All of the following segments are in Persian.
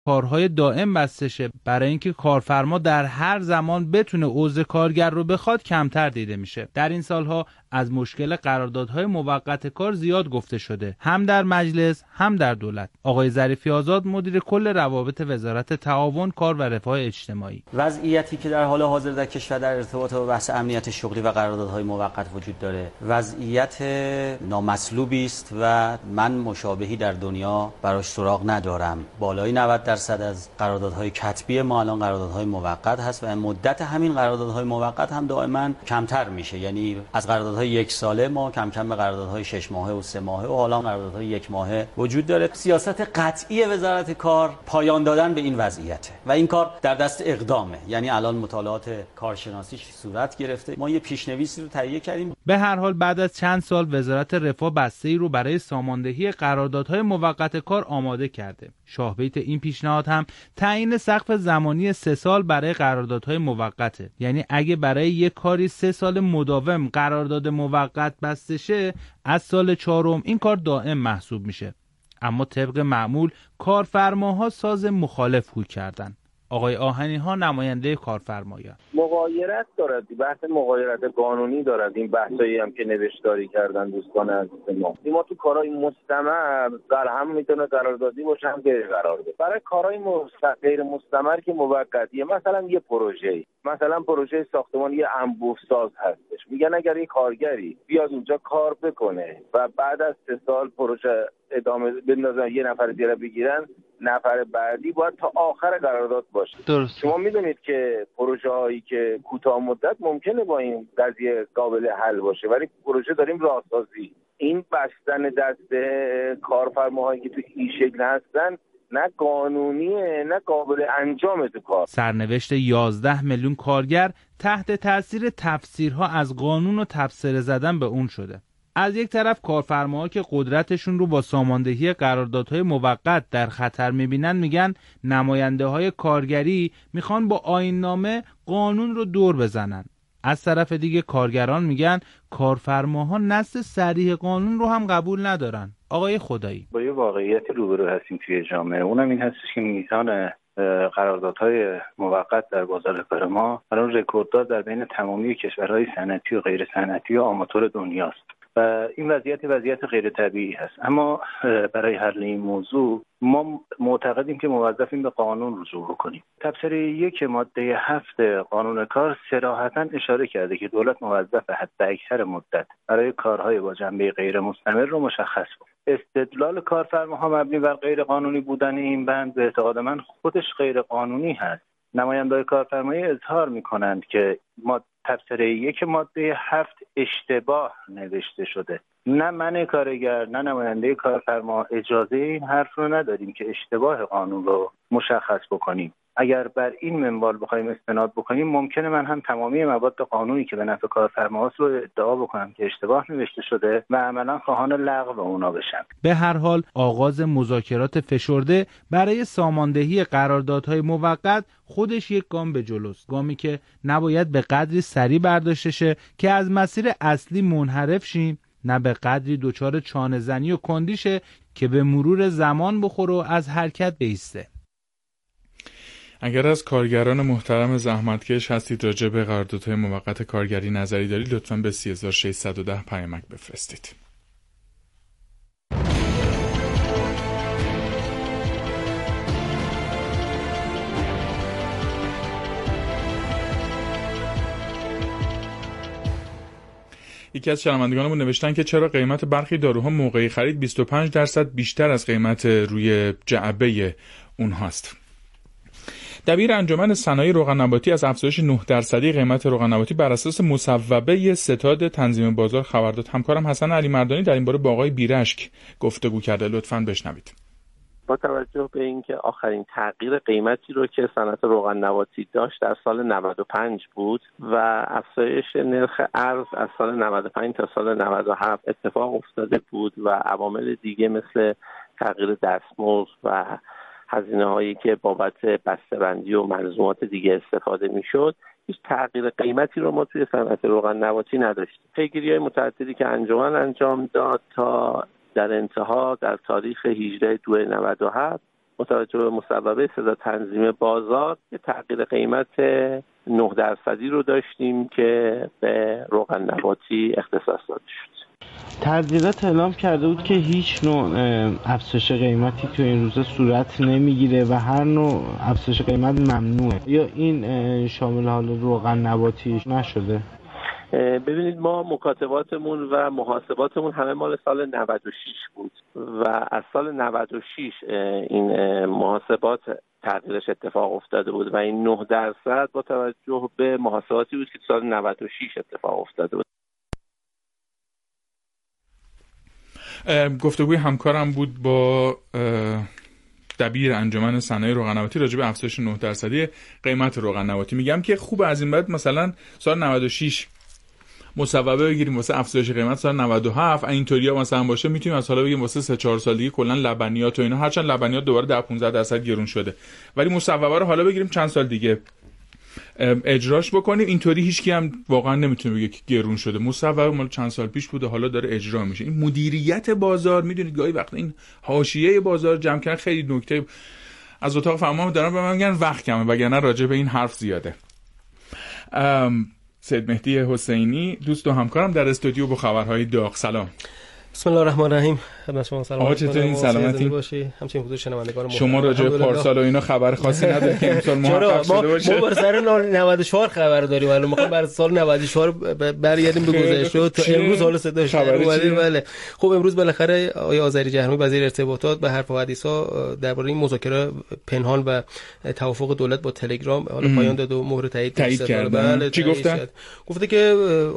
کارهای دائم بسته شه برای اینکه کارفرما در هر زمان بتونه عضو کارگر رو بخواد کمتر دیده میشه. در این سالها از مشکل قراردادهای موقت کار زیاد گفته شده، هم در مجلس هم در دولت. آقای ظریفی آزاد مدیر کل روابط وزارت تعاون، کار و رفاه اجتماعی: وضعیتی که در حال حاضر در کشور در ارتباط با بحث امنیت شغلی و قراردادهای موقت وجود داره وضعیت نامطلوبی است و من مشابهی در دنیا براش سراغ ندارم. بالای 90% از قراردادهای کتبی ما الان قراردادهای موقت هست و مدت همین قراردادهای موقت هم دائما کمتر میشه. یعنی از قراردادهای 1 ساله ما کم کم به قراردادهای 6 ماهه و 3 ماهه و حالا قراردادهای 1 ماهه وجود داره. سیاست قطعی وزارت کار پایان دادن به این وضعیته و این کار در دست اقدامه. یعنی الان مطالعات کارشناسیش صورت گرفته، ما یه پیشنویسی رو تهیه کردیم. به هر حال بعد از چند سال وزارت رفاه بسته‌ای رو برای ساماندهی قراردادهای موقت کار آماده کرده. شاهبیت این پیشنهاد هم تعیین سقف زمانی 3 سال برای قراردادهای موقته. یعنی اگه برای یک کاری 3 سال مداوم قرارداد موقت بسته شه، از سال 4م این کار دائم محسوب میشه. اما طبق معمول کارفرماها ساز مخالف خوی کردن. آقای آهنی ها نماینده کارفرمایان: مغایرت دارد، بحث مغایرت قانونی دارد. این بحثایی هم که نوشتاری کردن دوستان عزیز ما تو کارهای مستمر هم میتونه قراردادی باشه هم غیر قراردادی. برای کارهای غیر مستمر که موقتیه، مثلا یه پروژه ساختمان یه انبوه ساز هستش، میگن اگر یه کارگری بیاد اونجا کار بکنه و بعد از 3 سال پروژه ادامه بندازن، یه نفر دیگه بگیرن، نفر بعدی باید تا آخر قرارداد باشه. درست. شما میدونید که پروژه هایی که کوتاه مدت ممکنه با این قضیه قابل حل باشه، ولی پروژه داریم راهسازی. این بستن دست کارفرماهایی که تو این شکل هستن نه قانونیه نه قابل انجامه تو کار. سرنوشت 11 میلیون کارگر تحت تاثیر تفسیرها از قانون و تفسیر زدن به اون شده. از یک طرف کارفرماها که قدرتشون رو با ساماندهی قراردادهای موقت در خطر میبینن، میگن نماینده های کارگری میخوان با آیین‌نامه قانون رو دور بزنن. از طرف دیگه کارگران میگن کارفرماها نص صریح قانون رو هم قبول ندارن. آقای خدایی: با یه واقعیت روبرو هستیم توی جامعه، اونم این هستش که میزان قراردادهای موقت در بازار کار ما الان رکورددار در بین تمامی کشورهای صنعتی و غیر صنعتی و آماتور دنیاست و این وضعیت غیر طبیعی هست. اما برای حل این موضوع ما معتقدیم که موظفیم به قانون رجوع بکنیم. تبصره 1 ماده 7 قانون کار صراحتاً اشاره کرده که دولت موظف حداکثر مدت برای کارهای با جنبه غیر مستمر رو مشخص کنه. استدلال کارفرماها مبنی بر غیر قانونی بودن این بند به اعتقاد من خودش غیر قانونی هست. نماینده‌های کارفرمایی اظهار می‌کنند که تبصره 1 ماده 7 اشتباه نوشته شده. نه من کارگر نه نماینده کارفرما اجازه این حرف رو نداریم که اشتباه قانون رو مشخص بکنیم. اگر بر این منوال بخوایم استناد بکنیم، ممکنه من هم تمامی مواد قانونی که به نفع کارفرماست رو ادعا بکنم که اشتباه نوشته شده و عملا خواهان لغو اونا بشم. به هر حال آغاز مذاکرات فشرده برای ساماندهی قراردادهای موقت خودش یک گام به جلوست، گامی که نباید به قدری سریع برداشته شه که از مسیر اصلی منحرف شیم، نه به قدری دچار چانه زنی و کندیشه که به مرور زمان بخوره و از حرکت بایسته. اگر از کارگران محترم زحمتکش هستید راجع به قراردادهای موقت کارگری نظری دارید، لطفاً به 3610 پیامک بفرستید. یکی از شنوندگانمون نوشتن که چرا قیمت برخی داروها موقعی خرید 25% بیشتر از قیمت روی جعبه اونهاست. دبیر انجمن صنایع روغن نباتی از افزایش 9% قیمت روغن نباتی بر اساس مصوبه ستاد تنظیم بازار خبر داد. همکارم حسن علی مردانی در این باره با آقای بیرشک گفتگو کرده، لطفاً بشنوید. با توجه به اینکه آخرین تغییر قیمتی رو که صنعت روغن نباتی داشت در سال 95 بود و افزایش نرخ ارز از سال 95 تا سال 97 اتفاق افتاده بود و عوامل دیگه مثل تغییر دستمزد و هزینه هایی که بابت بسته‌بندی و ملزومات دیگه استفاده میشد، هیچ تغییر قیمتی رو ما توی صنعت روغن نباتی نداشتیم. پیگیری‌های متعددی که انجمن انجام داد تا در انتها در تاریخ 18/2/97 متوجه به مصوبه سزا تنظیم بازار یه تغییر قیمت 9% رو داشتیم که به روغن نباتی اختصاص داده شد. تغییرات اعلام کرده بود که هیچ نوع افزایش قیمتی تو این روزا صورت نمیگیره و هر نوع افزایش قیمت ممنوعه. یا این شامل حال روغن نباتی نشده؟ ببینید ما مکاتباتمون و محاسباتمون همه مال سال 96 بود و از سال 96 این محاسبات تغییرش اتفاق افتاده بود و این 9% با توجه به محاسباتی بود که سال 96 اتفاق افتاده بود. گفتگوی همکارم بود با دبیر انجمن صنایع روغن نباتی راجع به افزایش 9% قیمت روغن نباتی. میگم که خوب از این بعد مثلا سال 96 مصوبه بگیریم واسه افزایش قیمت سال 97 اینطوریا مثلا باشه، میتونیم از حالا بگیم واسه 3-4 سال دیگه کلا لبنیات و اینا، هرچند لبنیات دوباره 10-15% گرون شده، ولی مصوبه رو حالا بگیریم چند سال دیگه اجراش بکنیم. اینطوری هیچکی هم واقعا نمیتونه بگه که گرون شده. مصوبه مال چند سال پیش بوده، حالا داره اجرا میشه. این مدیریت بازار، میدونید گاهی وقت این حاشیه بازار جمع کردن خیلی نکته. از اتاق فرمان دارن به من میگن وقت کمه، وگرنه راجع به این حرف زیاده. سید مهدی حسینی دوست و همکارم در استودیو با خبرهای داغ. سلام. بسم الله الرحمن الرحیم. خدمت شما سلام. آقا چطورین؟ سلامتی باشی؟ همچنین حضور شنوندگان محترم. شما راجع به پارسال و اینا خبر خاصی ندارید که امسال محقق شده باشه؟ ما بر سر 94 خبر داریم، ولی میخوام برای سال 94 برگردیم به گذشته تا امروز حالا صداش اومده. بله خب امروز بالاخره آقای آذری جهرمی وزیر ارتباطات به حرف و حدیثا درباره این مذاکره پنهان و توافق دولت با تلگرام حالا پایان داد و مهر تایید کرد. بله چی گفتن؟ گفته که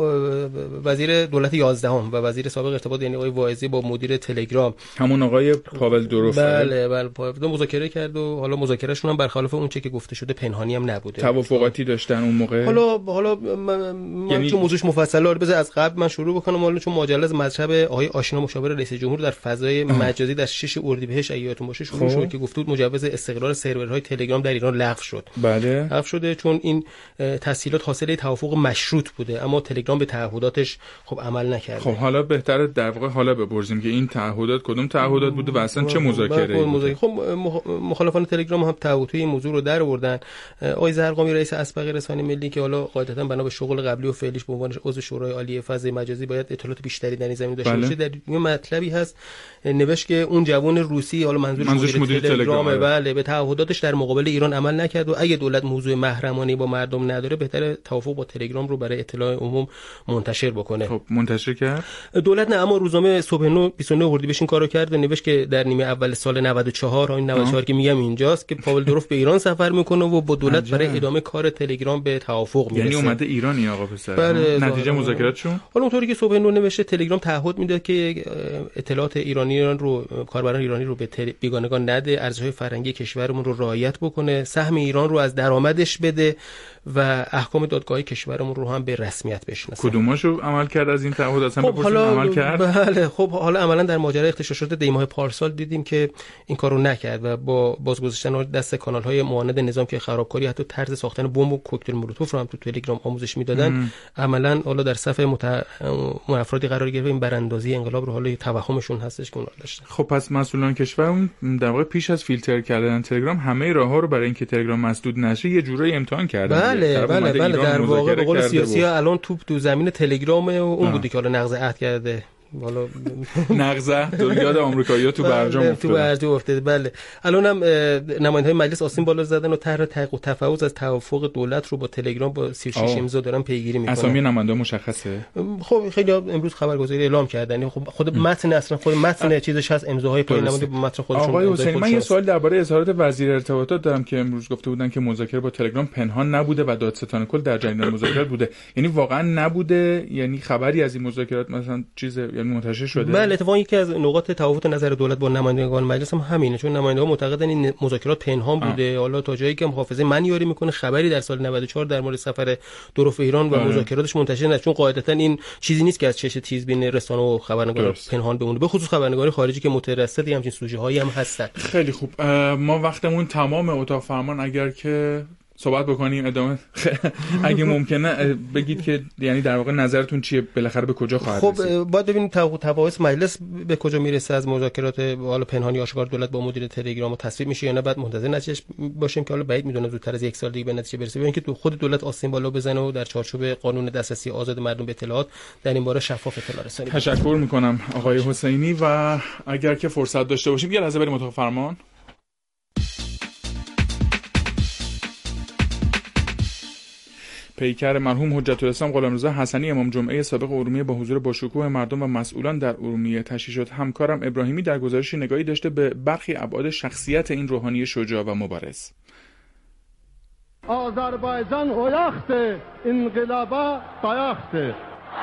وزیر دولت 11 و وزیر سابق ارتباط یعنی آقای واعظی با مدیر تلگرام همون آقای پاول دوروف بله پاول مذاکره کرد و حالا مذاکرهشون هم برخلاف اون چه که گفته شده پنهانی هم نبوده، توافقاتی داشتن اون موقع. حالا من چون موضوعش مفصله بذار از قبل من شروع بکنم. حالا چون ماجرا از مطلب آقای آشنا مشاور رئیس جمهور در فضای مجازی در 6 اردیبهشت یادتون باشه شروع شد که گفته بود مجوز استقرار سرورهای تلگرام در ایران لغو شد. بله لغو شده چون این تسهیلات حاصل توافق مشروط بوده، اما تلگرام به تعهداتش خب عمل نکرده. خب حالا بهتره در واقع حالا بپرسیم که این تعهدات کدوم تعهدات بوده و اصلا چه مذاکره‌ای؟ خب مخالفان تلگرام هم تعهدات این موضوع رو در آوردن. آقای زرقامی رئیس اسبق رسانه ملی که حالا قاعدتاً بنا به شغل قبلی و فعلیش به عنوان عضو شورای عالی فضای مجازی باید اطلاعات بیشتری در این زمینه داشته باشه، در این مطلبی هست نوشت که اون جوان روسی حالا منظورش مدیر تلگرام بله به تعهداتش در مقابل ایران عمل نکرد و اگه دولت موضوع محرمانه با مردم نداره بهتره توافق با تلگرام رو برای اطلاع عموم منتشر بکنه. خب منتشر کرد دولت نه، اما روزنامه صبح 29 اردیبهشت این کارو کرد و نوشت که در نیمه اول سال 94 این 94 که میگم اینجاست که پاول دوروف به ایران سفر میکنه و با دولت برای ادامه کار تلگرام به توافق میرسه. یعنی اومده ایرانی آقا پسر. بله نتیجه مذاکراتشون حالا اونطوری که صبح 9 نوشته تلگرام تعهد میده که اطلاعات ایرانیان رو کاربران ایرانی رو به بیگانگان نده، ارزش‌های فرهنگی کشورمون رو رعایت بکنه، سهم ایران رو از درآمدش بده و احکام دادگاه کشورمون رو هم به رسمیت بشناسه. کدوماشو عمل کرد از این تعهد اصلا بپرسیم عمل کرد؟ بله خب حالا عملاً در ماجرای اغتشاشات دیماه پارسال دیدیم که این کارو نکرد و با بازگذاشتن دست کانال‌های معاند نظام که خرابکاری حتی طرز ساختن بمب و کوکتل مولوتوف رو هم تو تلگرام آموزش میدادن، عملاً حالا در صف افرادی قرار گرفت این براندازی انقلاب رو حالا توهمشون هستش که اونها داشتن. خب پس مسئولان کشور در واقع پیش از فیلتر کردن تلگرام همه راه‌ها رو برای اینکه تلگرام مسدود نشه یه جوری امتحان کردن. بله در واقع به قول سیاسی‌ها الان توپ تو زمین تلگرام اون بوده که حالا نقض عهد کرده. حالا نقضه یاد آمریکایی‌ها تو برجام افتاده. بله الان هم نماینده‌های مجلس آستین بالا زدن و طرح تحقیق و تفاوض از توافق دولت رو با تلگرام با 36 امضا دارن پیگیری میکنن. اسامی نماینده مشخصه. خب خیلی امروز خبرگزاری اعلام کردن. خب خود متن اصلا خود متن چیزش هست، امضاهای پای نماینده به متن خودشون. آقای حسینی من یه سوال درباره اظهارات وزیر ارتباطات دارم که امروز گفته بودن که مذاکره با تلگرام پنهان نبوده و دادستان کل در جریان مذاکرات بوده. یعنی واقعا نبوده؟ یعنی خبری از این مذاکرات مثلا چیز یعنی منتشر شده؟ بله اتفاقا یکی از نقاط تفاوت نظر دولت با نمایندگان مجلس هم همینه، چون نمایندگان معتقدن این مذاکرات پنهان بوده. حالا تا جایی که محافظه من یاری میکنه خبری در سال 94 در مورد سفر دوروف ایران و مذاکراتش منتشر نشد، چون قاعدتا این چیزی نیست که از چش تیز بین رسانه و خبرنگار پنهان بمونه، به خصوص خبرنگاری خارجی که مترصدی همچین سوژه هایی هم هستن. خیلی خوب ما وقتمون تمام اتاق فرمان، اگر که صحبت بکنیم ادامه اگه ممکنه بگید که یعنی در واقع نظرتون چیه، بالاخره به کجا خواهد رسید؟ خب باید ببینیم تباعث مجلس به کجا میرسه از مذاکرات حالا پنهانی آشکار دولت با مدیر تلگرام و تصویب میشه یا نه، بعد منتظر نتیجهش باشیم که حالا بعید میدونم زودتر از 1 سال دیگه به نتیجه برسه. ببینید که خود دولت آستین بالا بزنه و در چارچوب قانون دسترسی آزاد مردم به اطلاعات در این باره شفاف اطلاع رسانی. تشکر میکنم آقای حسینی و اگر که فرصت داشته باشیم یه لحظه بریم اتاق فرمان. پیکر مرحوم حجت الاسلام غلامرضا حسنی امام جمعه سابق ارومیه با حضور باشکوه مردم و مسئولان در ارومیه تشییع شد. همکارم ابراهیمی در گزارشی نگاهی داشته به برخی ابعاد شخصیت این روحانی شجاع و مبارز. آذربایجان اویاخته انقلابا دایاخته.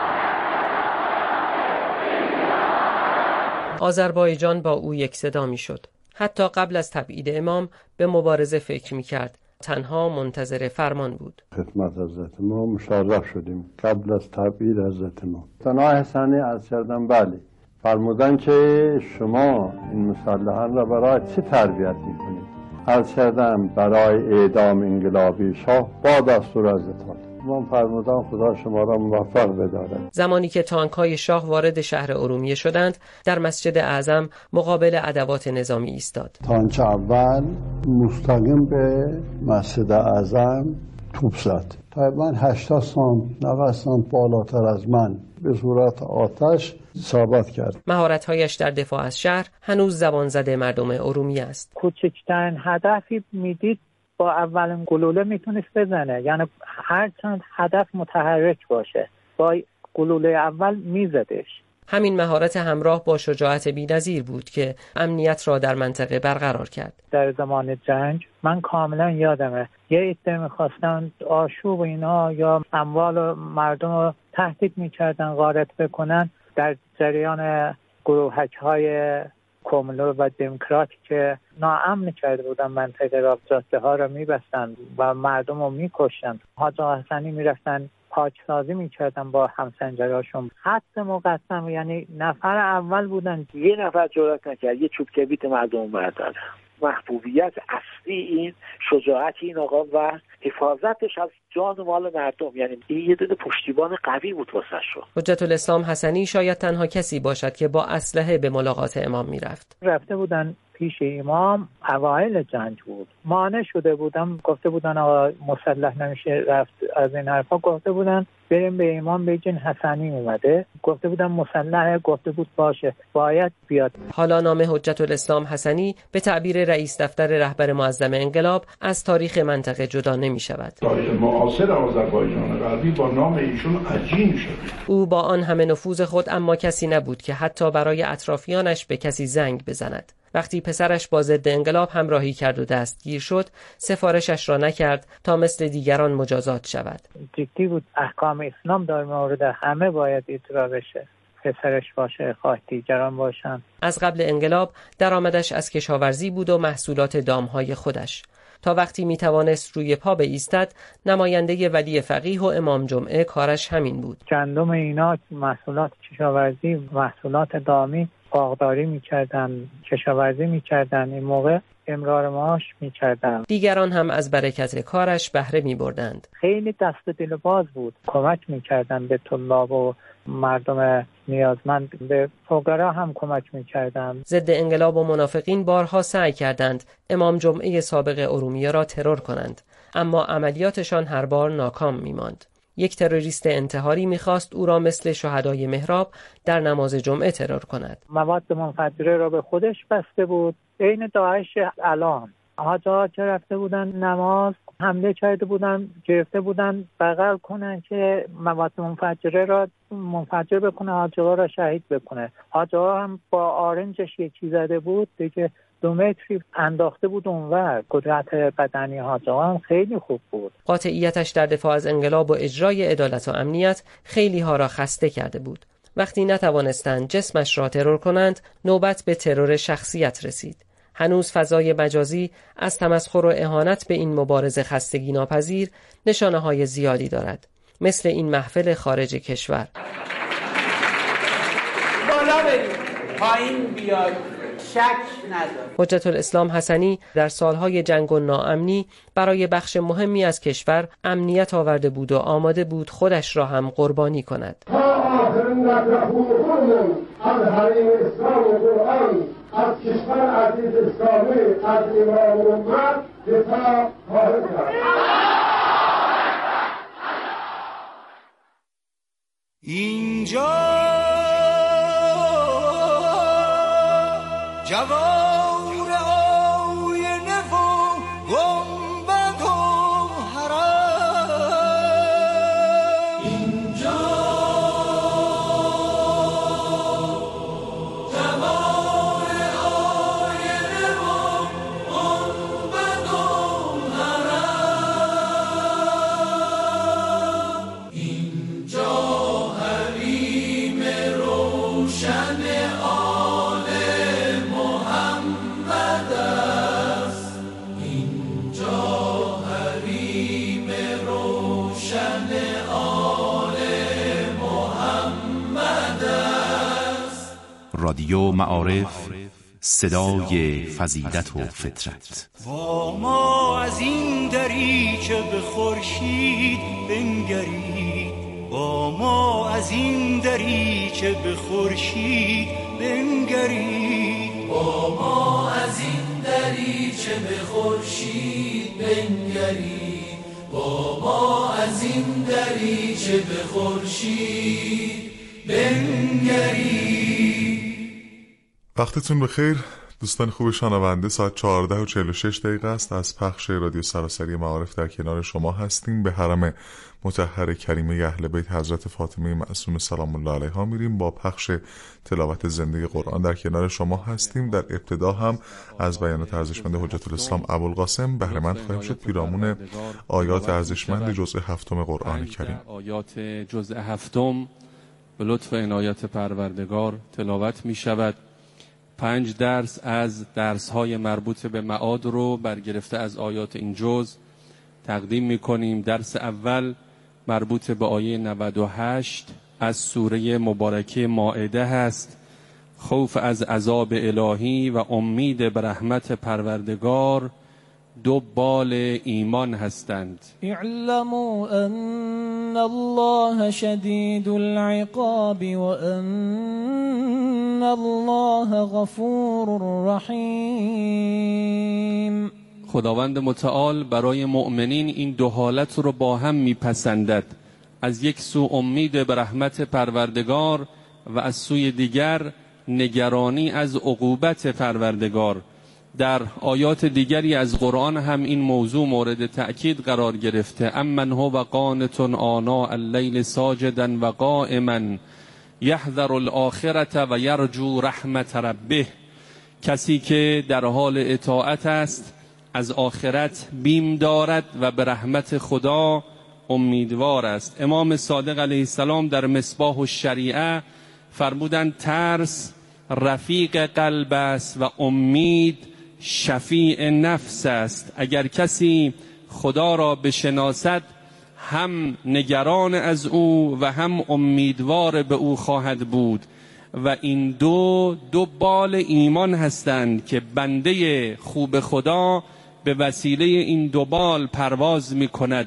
آذربایجان با او یک صدا می شد. حتی قبل از تبعید امام به مبارزه فکر می کرد. تنها منتظر فرمان بود. خدمت حضرت ما مشرف شدیم قبل از تبعید حضرت ما. ثنا حسنی از کردن بله فرمودن که شما این مسلحان را برای چه تربیت میکنید؟ از کردن برای اعدام انقلابی شاه با دستور حضرت من فرمودن خدا شما را موفق بداره. زمانی که تانک‌های شاه وارد شهر ارومیه شدند در مسجد اعظم مقابل ادوات نظامی ایستاد. تانک اول مستقیم به مسجد اعظم توپ زد. تقریباً 80 سانت 90 سانت بالاتر از من به صورت آتش اصابت کرد. مهارت‌هایش در دفاع از شهر هنوز زبان زده مردم ارومیه است. کوچکترین هدفی میدید با اولین گلوله میتونست بزنه، یعنی هر چند هدف متحرک باشه با گلوله اول میزدش. همین مهارت همراه با شجاعت بی‌نظیر بود که امنیت را در منطقه برقرار کرد. در زمان جنگ من کاملا یادمه یه عده میخواستن آشوب اینا یا اموال مردم رو تهدید میکردن غارت بکنن. در جریان گروهک‌های کمونیست و دموکراتی که ناامن کرده بودن منطقه را، جاده ها را میبستن و مردم رو میکشتن. حاج حسنی میرفتن پاکسازی میکردن با همسنجراشون. خط مقسم یعنی نفر اول بودن، یه نفر جرأت نکرد یه چوب کبریت مردم برداره. محبوبیت اصلی این شجاعت این آقا و حفاظتش از جان و مال مردم، یعنی این یه دونه پشتیبان قوی بود واسه شو. حجت الاسلام حسنی شاید تنها کسی باشد که با اسلحه به ملاقات امام میرفت. رفته بودن پیش امام، اوایل جنگ بود، مانع شده بودم، گفته بودن آقا مسلح نمیشه رفت، از این حرفا گفته بودن بریم به امام بگین حسنی اومده، گفته بودن مسلح، گفته بود باشه باید بیاد. حالا نام حجت الاسلام حسنی به تعبیر رئیس دفتر رهبر معظم انقلاب از تاریخ منطقه جدا نمی شود. تاریخ معاصر آذربایجان غربی با نام ایشون عجین شده. او با آن همه نفوذ خود اما کسی نبود که حتی برای اطرافیانش به کسی زنگ بزند. وقتی پسرش با ضد انقلاب همراهی کرد و دستگیر شد، سفارشش را نکرد تا مثل دیگران مجازات شود. جدی بود، احکام اسلام در مورد همه باید اجرا بشه. پسرش باشه، خواه دیگران باشن. از قبل انقلاب درآمدش از کشاورزی بود و محصولات دامهای خودش. تا وقتی میتوانست روی پا بایستد، نماینده ولی فقیه و امام جمعه کارش همین بود. گندم اینا، محصولات کشاورزی، محصولات دامی باغداری میکردن، کشاورزی میکردن، این موقع امرار معاش میکردن. دیگران هم از برکت کارش بهره میبردند. خیلی دست دل باز بود، کمک میکردن به طلاب و مردم نیازمند، به فقرا هم کمک میکردن. ضد انقلاب و منافقین بارها سعی کردند امام جمعه سابق ارومیه را ترور کنند، اما عملیاتشان هر بار ناکام میماند. یک تروریست انتحاری میخواست او را مثل شهدای محراب در نماز جمعه ترور کند. مواد منفجره را به خودش بسته بود، عین داعش الان. حاجا که رفته بودن نماز حمله کرده بودن، گرفته بودن بغل کنن که مواد منفجره را منفجر بکنه، حاجا را شهید بکنه. حاجا هم با آرنجش یکی زده بود دیگه، 2 متری انداخته بود اونور. قدرت بدنی حاجا هم خیلی خوب بود. قاطعیتش در دفاع از انقلاب و اجرای عدالت و امنیت خیلی ها را خسته کرده بود. وقتی نتوانستند جسمش را ترور کنند، نوبت به ترور شخصیت رسید. هنوز فضای مجازی از تمسخر و اهانت به این مبارز خستگی ناپذیر نشانه‌های زیادی دارد، مثل این محفل خارج کشور. بالا برید، پایین بیاید، شک نداره. حجت الاسلام حسنی در سالهای جنگ و ناامنی برای بخش مهمی از کشور امنیت آورده بود و آماده بود خودش را هم قربانی کند. تا آخرین نفرخورمون از حریم اسلام و قرآن، از کشور عزیز اسلامی، از امام امت دفاع خواهد کرد. اینجا جوار آینه و گنبد و حرم، اینجا جوار آینه و گنبد و حرم، اینجا حریم روشن آل محمد است، اینجا حریم روشن آل محمد است. رادیو معارف، صدای فضیلت و فطرت. با ما از این دریچه به خورشید بنگرید، با ما از این دریچه به خورشید بنگرید، با ما از این دریچه به خورشید بنگرید، با ما از این دریچه به خورشید بنگرید. وقتتون بخیر دوستان خوب شنونده. ساعت 14:46 است. از پخش رادیو سراسری معارف در کنار شما هستیم. به حرم مطهر کریمه اهل بیت حضرت فاطمه معصومه سلام الله علیها میریم. با پخش تلاوت زنده قرآن در کنار شما هستیم. در ابتدا هم از بیانات ارزشمند حجت الاسلام ابوالقاسم بهره مند خواهیم شد پیرامون آیات ارزشمند جزء 7 قرآن کریم. آیات جزء 7 به لطف عنایت پروردگار تلاوت می شود. 5 درس از درس‌های مربوط به معاد رو برگرفته از آیات این جزء تقدیم می‌کنیم. درس اول مربوط به آیه 98 از سوره مبارکه مائده هست. خوف از عذاب الهی و امید به رحمت پروردگار دو بال ایمان هستند. اعلموا ان الله شدید العقاب و ان الله غفور رحیم. خداوند متعال برای مؤمنین این دو حالت رو با هم میپسندد. از یک سو امید به رحمت پروردگار و از سوی دیگر نگرانی از عقوبت پروردگار. در آیات دیگری از قرآن هم این موضوع مورد تأکید قرار گرفته. امن هو قانت آناء اللیل ساجدا و قائما یحذر الآخرة و یرجو رحمت ربه. کسی که در حال اطاعت است، از آخرت بیم دارد و به رحمت خدا امیدوار است. امام صادق علیه السلام در مصباح الشریعه فرمودند ترس رفیق قلب است و امید شفیع نفس است. اگر کسی خدا را بشناسد هم نگران از او و هم امیدوار به او خواهد بود و این دو بال ایمان هستند که بنده خوب خدا به وسیله این دو بال پرواز می کند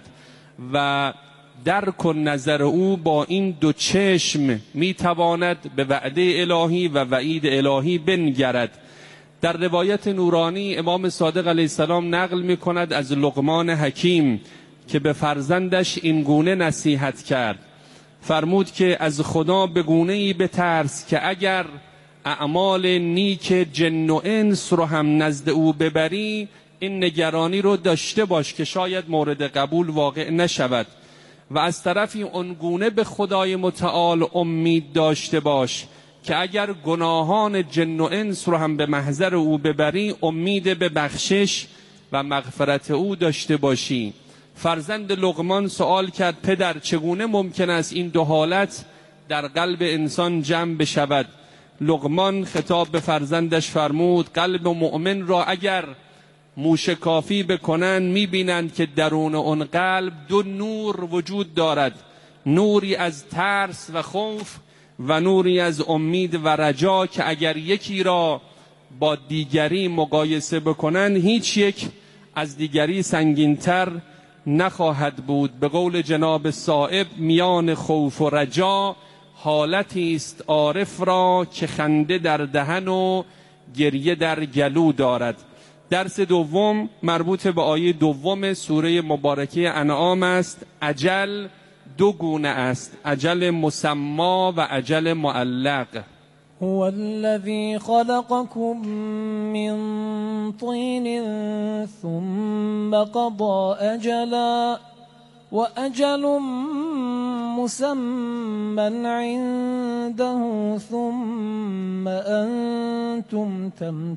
و درک و نظر او با این دو چشم می تواند به وعده الهی و وعید الهی بنگرد. در روایت نورانی امام صادق علیه السلام نقل می کند از لقمان حکیم که به فرزندش این گونه نصیحت کرد. فرمود که از خدا به گونه‌ای بترس که اگر اعمال نیک جن و انس رو هم نزد او ببری، این نگرانی رو داشته باش که شاید مورد قبول واقع نشود، و از طرفی اونگونه به خدای متعال امید داشته باش که اگر گناهان جن و انس رو هم به محضر او ببری، امید به بخشش و مغفرت او داشته باشی. فرزند لقمان سوال کرد پدر چگونه ممکن است این دو حالت در قلب انسان جمع بشود؟ لقمان خطاب به فرزندش فرمود قلب مؤمن را اگر موشکافی بکنند میبینند که درون اون قلب دو نور وجود دارد، نوری از ترس و خوف و نوری از امید و رجا، که اگر یکی را با دیگری مقایسه بکنند هیچ یک از دیگری سنگینتر نخواهد بود. به قول جناب صائب میان خوف و رجا حالتی است عارف را که خنده در دهن و گریه در گلو دارد. درس دوم مربوط به آیه دوم سوره مبارکه انعام است. اجل دو گونه است، اجل مسما و اجل معلق. هو الذي خلقكم من طين ثم قضى أجلا وأجل مسمى عنده ثم أنتم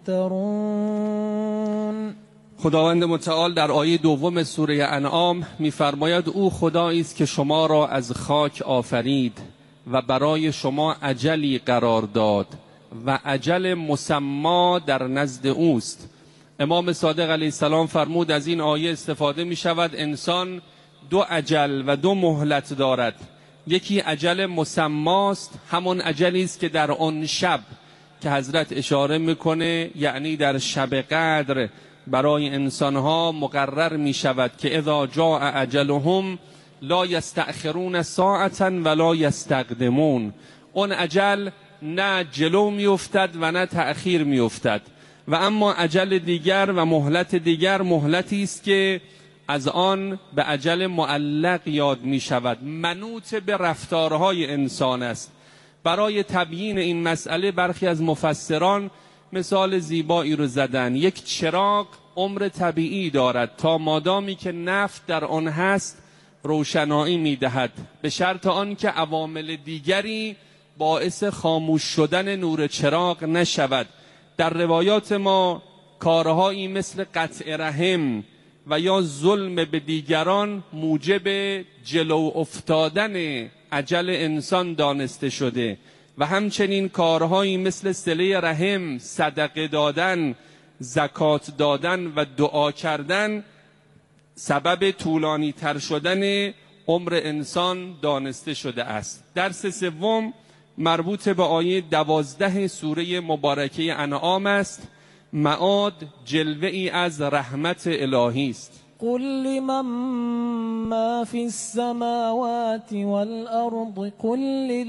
تمترون. خداوند متعال در آیه دوم سوره انعام می‌فرماید او خدایی است که شما را از خاک آفرید و برای شما اجلی قرار داد و اجل مسما در نزد اوست. امام صادق علیه السلام فرمود از این آیه استفاده می شود انسان دو اجل و دو مهلت دارد. یکی اجل مسماست، همون اجلی است که در آن شب که حضرت اشاره میکنه، یعنی در شب قدر برای انسانها مقرر می شود که اذا جاء اجلهم لا یستأخرون ساعتا ولا یستقدمون. اون اجل نه جلو می افتد و نه تأخیر می افتد. و اما اجل دیگر و مهلت دیگر مهلتی است که از آن به اجل معلق یاد می شود، منوط به رفتارهای انسان است. برای تبیین این مسئله برخی از مفسران مثال زیبایی رو زدن. یک چراغ عمر طبیعی دارد تا مادامی که نفت در آن هست روشنایی می‌دهد، به شرط آنکه عوامل دیگری باعث خاموش شدن نور چراغ نشود. در روایات ما کارهایی مثل قطع رحم و یا ظلم به دیگران موجب جلو افتادن اجل انسان دانسته شده و همچنین کارهایی مثل صله رحم، صدقه دادن، زکات دادن و دعا کردن سبب طولانی تر شدن عمر انسان دانسته شده است. درس سوم مربوط به آیه 12 سوره مبارکه انعام است. معاد جلوه ای از رحمت الهی است. قل لمن ما في السماوات والأرض قل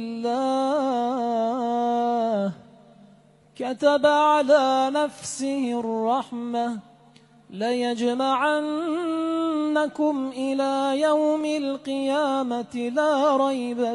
لله كتب على نفسه الرحمة ليجمعنكم إلى يوم القيامة لا ريب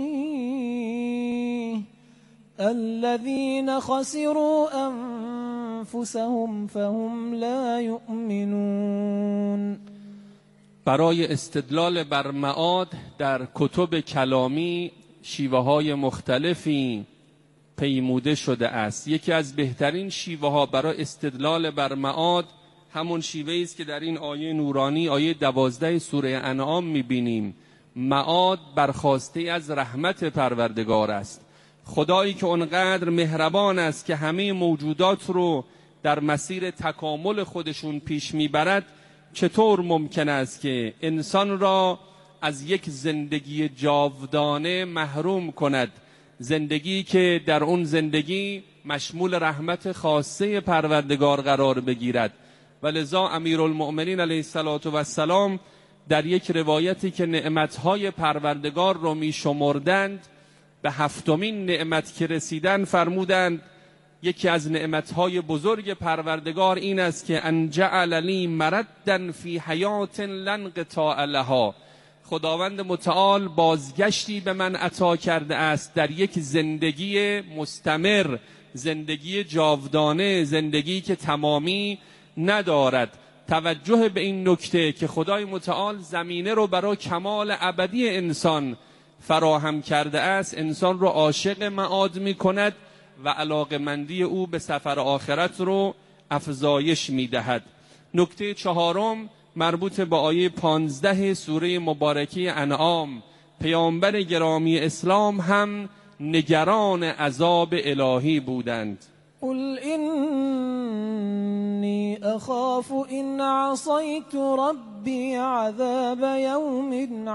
فيه الذين خسروا أنفسهم فهم لا يؤمنون. برای استدلال بر معاد در کتب کلامی شیوه های مختلفی پیموده شده است. یکی از بهترین شیوه ها برای استدلال بر معاد همون شیوه است که در این آیه نورانی آیه 12 سوره انعام میبینیم. معاد برخواسته از رحمت پروردگار است. خدایی که اونقدر مهربان است که همه موجودات رو در مسیر تکامل خودشون پیش میبرد، چطور ممکن است که انسان را از یک زندگی جاودانه محروم کند، زندگی که در اون زندگی مشمول رحمت خاصه پروردگار قرار بگیرد؟ ولذا امیرالمؤمنین علیه السلام در یک روایتی که نعمتهای پروردگار رو می شمردند، به هفتمین نعمت که رسیدن فرمودند یکی از نعمتهای بزرگ پروردگار این است که ان جعل لی مردا فی حیات لن قطاع لها. خداوند متعال بازگشتی به من عطا کرده است در یک زندگی مستمر، زندگی جاودانه، زندگی که تمامی ندارد. توجه به این نکته که خدای متعال زمینه رو برای کمال ابدی انسان فراهم کرده است، انسان رو عاشق معاد می کند و علاقمندی او به سفر آخرت رو افزایش می دهد. نکته چهارم مربوط به آیه 15 سوره مبارکه انعام. پیامبر گرامی اسلام هم نگران عذاب الهی بودند. قل إني أخاف إن عصيت ربي عذاب يوم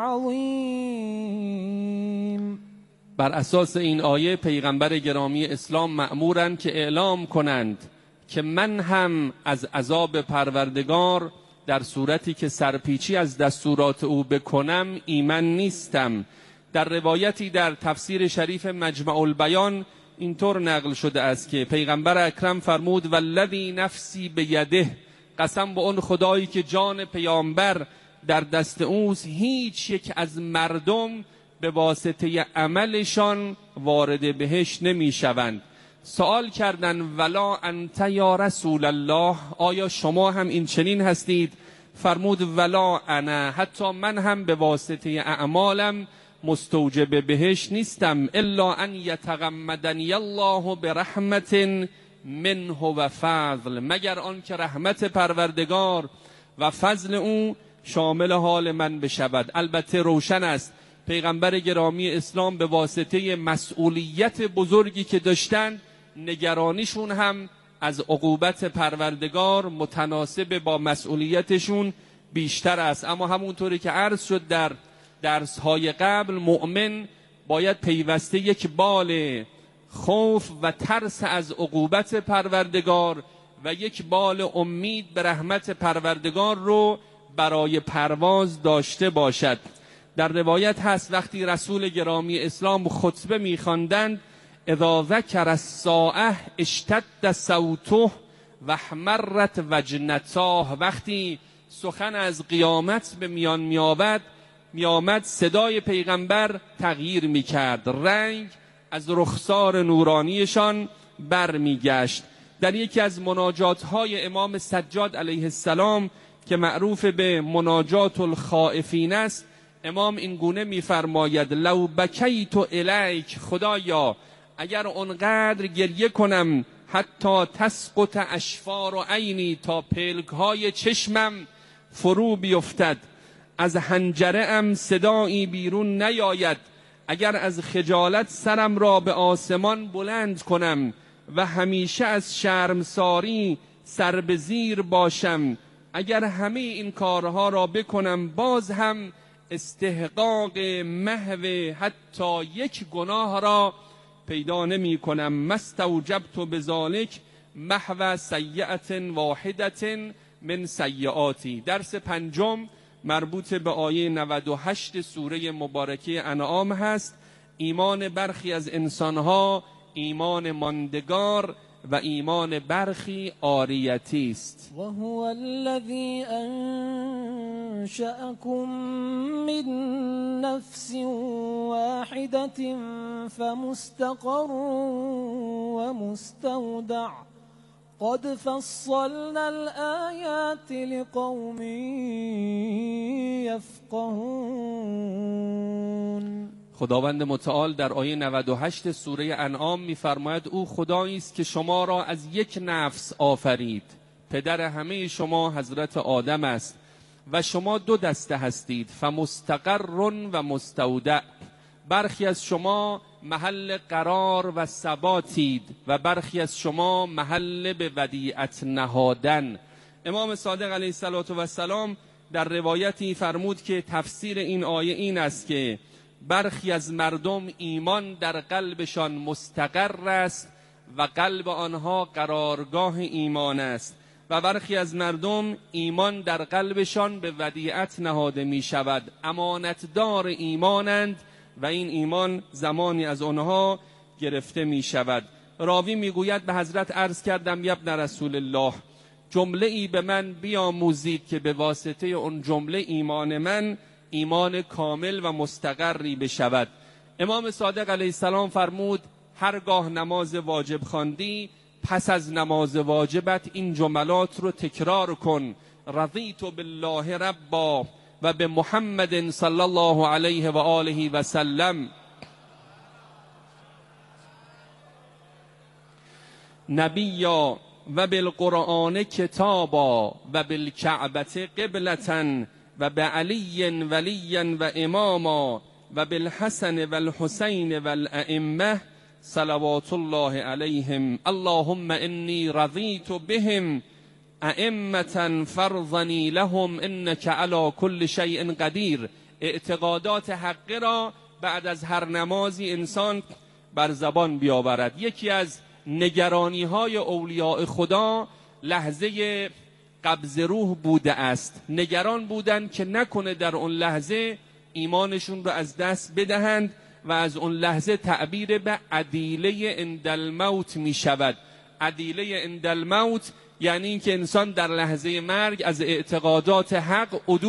عظيم. بر اساس این آیه پیغمبر گرامی اسلام مأمورند که اعلام کنند که من هم از عذاب پروردگار در صورتی که سرپیچی از دستورات او بکنم ایمن نیستم. در روایتی در تفسیر شریف مجمع البیان اینطور نقل شده است که پیغمبر اکرم فرمود والذی نفسی بیده، قسم به اون خدایی که جان پیامبر در دست اوست، هیچ یک از مردم به واسطه عملشان وارد بهشت نمی شوند. سوال کردند ولا انت یا رسول الله، آیا شما هم این چنین هستید؟ فرمود ولا انا، حتی من هم به واسطه اعمالم مستوجب بهشت نیستم، الا ان یتغمدنی الله برحمت منه و فضل، مگر آن که رحمت پروردگار و فضل او شامل حال من بشود. البته روشن است پیغمبر گرامی اسلام به واسطه مسئولیت بزرگی که داشتند نگرانیشون هم از عقوبت پروردگار متناسب با مسئولیتشون بیشتر است. اما همونطوری که عرض شد در درس‌های قبل، مؤمن باید پیوسته یک بال خوف و ترس از عقوبت پروردگار و یک بال امید به رحمت پروردگار رو برای پرواز داشته باشد. در روایت هست وقتی رسول گرامی اسلام خطبه می‌خواندند اذا ذکر الساعه اشتد صوته و احمرت وجنتاه، وقتی سخن از قیامت به میان میآمد صدای پیغمبر تغییر می‌کرد، رنگ از رخسار نورانیشان برمیگشت. در یکی از مناجات‌های امام سجاد علیه السلام که معروف به مناجات الخائفین است، امام این گونه می‌فرماید لو بکیت الیک، خدایا اگر اونقدر گریه کنم حتی تسقط اشفار و عینی، تا پلک‌های چشمم فرو بیفتد، از حنجره ام صدایی بیرون نیاید، اگر از خجالت سرم را به آسمان بلند کنم و همیشه از شرمساری سر به زیر باشم، اگر همه این کارها را بکنم باز هم استحقاق محو حتی یک گناه را پیدا نمی کنم. مستوجبت بذالک محو سیئة واحدة من سیئاتی. درس پنجم مربوط به آیه 98 سوره مبارکه انعام هست. ایمان برخی از انسانها ایمان ماندگار و ایمان برخی عاریتی است. و هو الذی انشأکم من نفس واحدة فمستقر و مستودع قد فصلنا الآیات لقوم یفقهون. خداوند متعال در آیه 98 سوره انعام می‌فرماید او خدایی است که شما را از یک نفس آفرید، پدر همه شما حضرت آدم است و شما دو دسته هستید، فمستقر و مستودع، برخی از شما محل قرار و ثباتید و برخی از شما محل به ودیعت نهادن. امام صادق علیه السلام در روایتی فرمود که تفسیر این آیه این است که برخی از مردم ایمان در قلبشان مستقر است و قلب آنها قرارگاه ایمان است و برخی از مردم ایمان در قلبشان به ودیعت نهاده می شود، امانتدار ایمانند و این ایمان زمانی از آنها گرفته می شود. راوی می گوید به حضرت عرض کردم یبن رسول الله، جمله ای به من بیاموزید که به واسطه اون جمله ایمان من ایمان کامل و مستقری بشود. امام صادق علیه السلام فرمود هرگاه نماز واجب خواندی پس از نماز واجبت این جملات رو تکرار کن: رضیت بالله ربا و به محمد صلی الله علیه و آله و سلم نبیا و بالقرآن کتابا و بالکعبه قبلة و بعلی ولیا و اماما و بالحسن و الحسین و الائمه صلوات الله علیهم. اللهم انی رضیت بهم ائمة فرضنی لهم انک علی کل شیء قدیر. اعتقادات حقه را بعد از هر نمازی انسان بر زبان بیاورد. یکی از نگرانی های اولیاء خدا لحظه قبض روح بوده است. نگران بودند که نکنه در اون لحظه ایمانشون رو از دست بدهند و از اون لحظه تعبیر به عدیله عند الموت می شود. عدیله عند الموت یعنی اینکه انسان در لحظه مرگ از اعتقادات حق